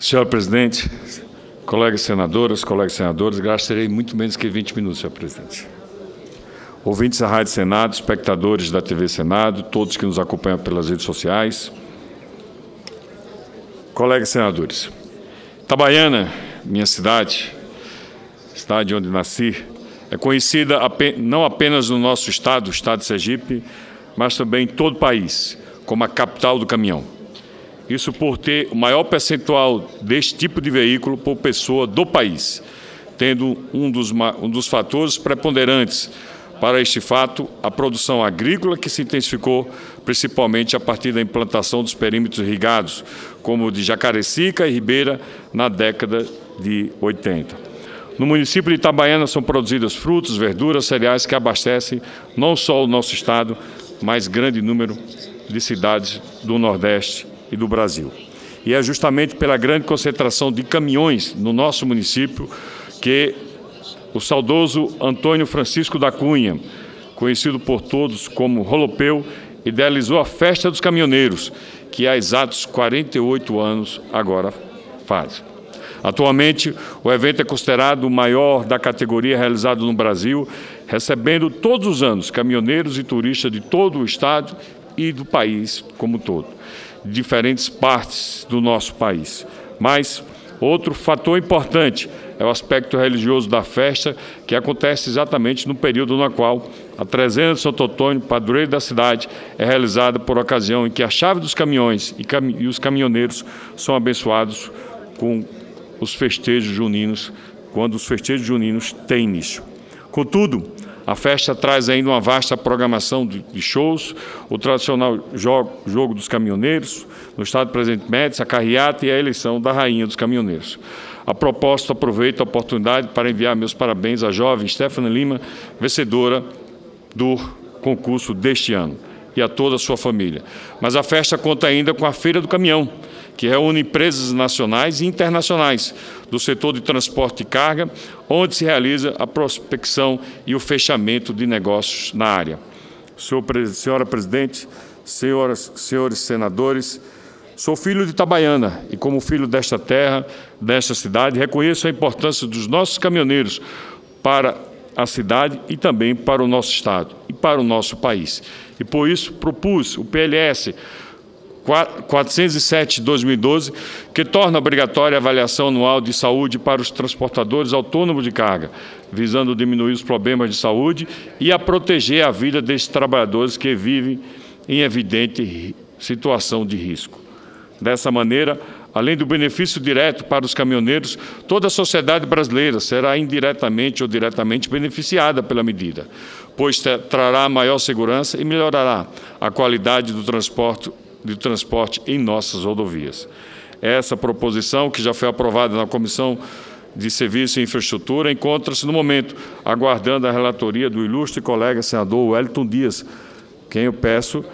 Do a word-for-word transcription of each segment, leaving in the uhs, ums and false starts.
Senhor presidente, colegas senadoras, colegas senadores, gastarei muito menos que vinte minutos, senhor presidente. Ouvintes da Rádio Senado, espectadores da T V Senado, todos que nos acompanham pelas redes sociais, colegas senadores, Itabaiana, minha cidade, cidade onde nasci, é conhecida não apenas no nosso estado, o estado de Sergipe, mas também em todo o país, como a capital do caminhão. Isso por ter o maior percentual deste tipo de veículo por pessoa do país, tendo um dos, um dos fatores preponderantes para este fato a produção agrícola, que se intensificou principalmente a partir da implantação dos perímetros irrigados, como o de Jacarecica e Ribeira, na década de oitenta. No município de Itabaiana são produzidas frutas, verduras, cereais que abastecem não só o nosso estado, mas grande número de cidades do Nordeste e do Brasil. E é justamente pela grande concentração de caminhões no nosso município que o saudoso Antônio Francisco da Cunha, conhecido por todos como Rolopeu, idealizou a Festa dos Caminhoneiros, que há exatos quarenta e oito anos agora faz. Atualmente, o evento é considerado o maior da categoria realizado no Brasil, recebendo todos os anos caminhoneiros e turistas de todo o estado e do país como um todo, de diferentes partes do nosso país. Mas outro fator importante é o aspecto religioso da festa, que acontece exatamente no período no qual a trezena de Santo Antônio, padroeiro da cidade, é realizada por ocasião em que a chave dos caminhões e, cam e os caminhoneiros são abençoados com os festejos juninos, quando os festejos juninos têm início. Contudo, a festa traz ainda uma vasta programação de, de shows, o tradicional jogo, jogo dos caminhoneiros, no estado de Presidente Médici, a carreata e a eleição da rainha dos caminhoneiros. A propósito, aproveito a oportunidade para enviar meus parabéns à jovem Stephanie Lima, vencedora do concurso deste ano, e a toda a sua família. Mas a festa conta ainda com a Feira do Caminhão, que reúne empresas nacionais e internacionais do setor de transporte de carga, onde se realiza a prospecção e o fechamento de negócios na área. Senhor, senhora presidente, senhoras, senhores senadores, sou filho de Itabaiana e, como filho desta terra, desta cidade, reconheço a importância dos nossos caminhoneiros para a cidade e também para o nosso estado e para o nosso país. E, por isso, propus o P L S quatrocentos e sete de dois mil e doze, que torna obrigatória a avaliação anual de saúde para os transportadores autônomos de carga, visando diminuir os problemas de saúde e a proteger a vida desses trabalhadores que vivem em evidente situação de risco. Dessa maneira, além do benefício direto para os caminhoneiros, toda a sociedade brasileira será indiretamente ou diretamente beneficiada pela medida, pois trará maior segurança e melhorará a qualidade do transporte de transporte em nossas rodovias. Essa proposição, que já foi aprovada na Comissão de Serviço e Infraestrutura, encontra-se no momento aguardando a relatoria do ilustre colega senador Wellington Dias, quem eu peço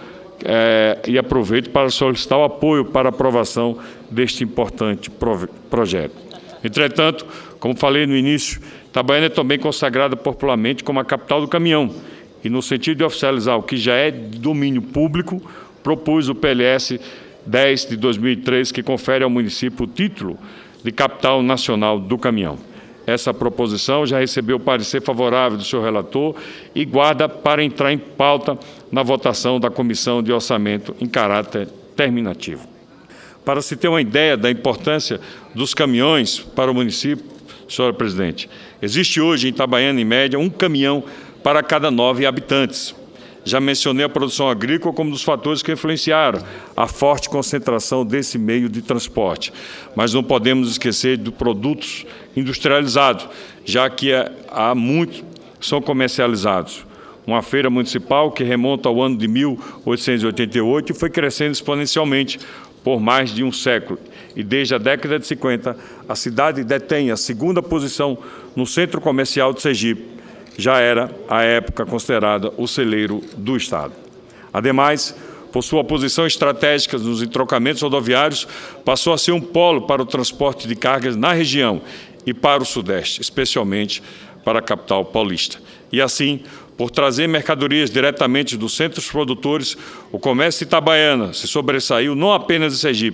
é, e aproveito para solicitar o apoio para a aprovação deste importante pro, projeto. Entretanto, como falei no início, Itabaiana é também consagrada popularmente como a capital do caminhão, e no sentido de oficializar o que já é de domínio público, propus o P L S dez de dois mil e três, que confere ao município o título de capital nacional do caminhão. Essa proposição já recebeu o parecer favorável do senhor relator e guarda para entrar em pauta na votação da Comissão de Orçamento em caráter terminativo. Para se ter uma ideia da importância dos caminhões para o município, senhora presidente, existe hoje em Itabaiana, em média, um caminhão para cada nove habitantes. Já mencionei a produção agrícola como um dos fatores que influenciaram a forte concentração desse meio de transporte. Mas não podemos esquecer de produtos industrializados, já que há muitos são comercializados. Uma feira municipal que remonta ao ano de mil oitocentos e oitenta e oito e foi crescendo exponencialmente por mais de um século. E desde a década de cinquenta, a cidade detém a segunda posição no centro comercial de Sergipe. Já era, à época, considerada o celeiro do estado. Ademais, por sua posição estratégica nos entrocamentos rodoviários, passou a ser um polo para o transporte de cargas na região e para o Sudeste, especialmente para a capital paulista. E assim, por trazer mercadorias diretamente dos centros produtores, o comércio de Itabaiana se sobressaiu não apenas em Sergipe,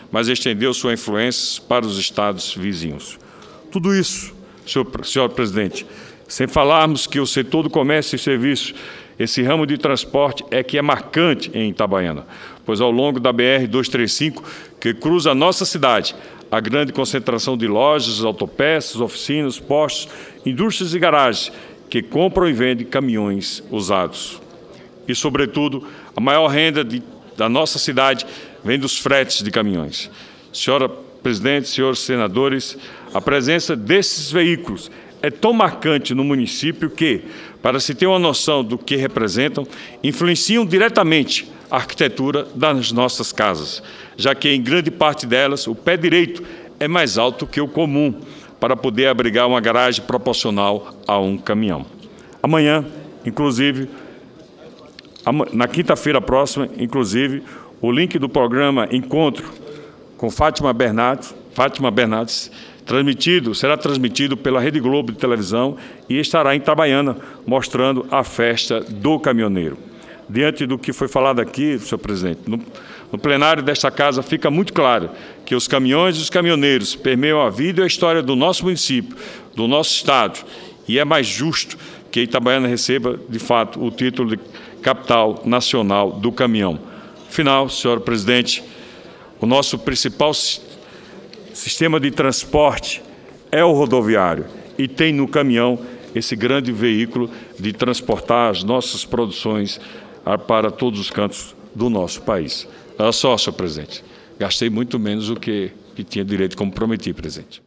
mas estendeu sua influência para os estados vizinhos. Tudo isso, senhor, senhor presidente, sem falarmos que o setor do comércio e serviços, esse ramo de transporte é que é marcante em Itabaiana, pois ao longo da B R duzentos e trinta e cinco, que cruza a nossa cidade, a grande concentração de lojas, autopeças, oficinas, postos, indústrias e garagens que compram e vendem caminhões usados. E, sobretudo, a maior renda de, da nossa cidade vem dos fretes de caminhões. Senhora Presidente, senhores senadores, a presença desses veículos é tão marcante no município que, para se ter uma noção do que representam, influenciam diretamente a arquitetura das nossas casas, já que em grande parte delas o pé direito é mais alto que o comum para poder abrigar uma garagem proporcional a um caminhão. Amanhã, inclusive, na quinta-feira próxima, inclusive, o link do programa Encontro com Fátima Bernardes, Fátima Bernardes transmitido, será transmitido pela Rede Globo de televisão e estará em Itabaiana, mostrando a festa do caminhoneiro. Diante do que foi falado aqui, senhor presidente, no, no plenário desta casa fica muito claro que os caminhões e os caminhoneiros permeiam a vida e a história do nosso município, do nosso estado, e é mais justo que Itabaiana receba, de fato, o título de capital nacional do caminhão. Final, senhor presidente, o nosso principal sistema de transporte é o rodoviário e tem no caminhão esse grande veículo de transportar as nossas produções para todos os cantos do nosso país. Olha só, senhor presidente, gastei muito menos do que, que tinha direito, como prometi, presidente.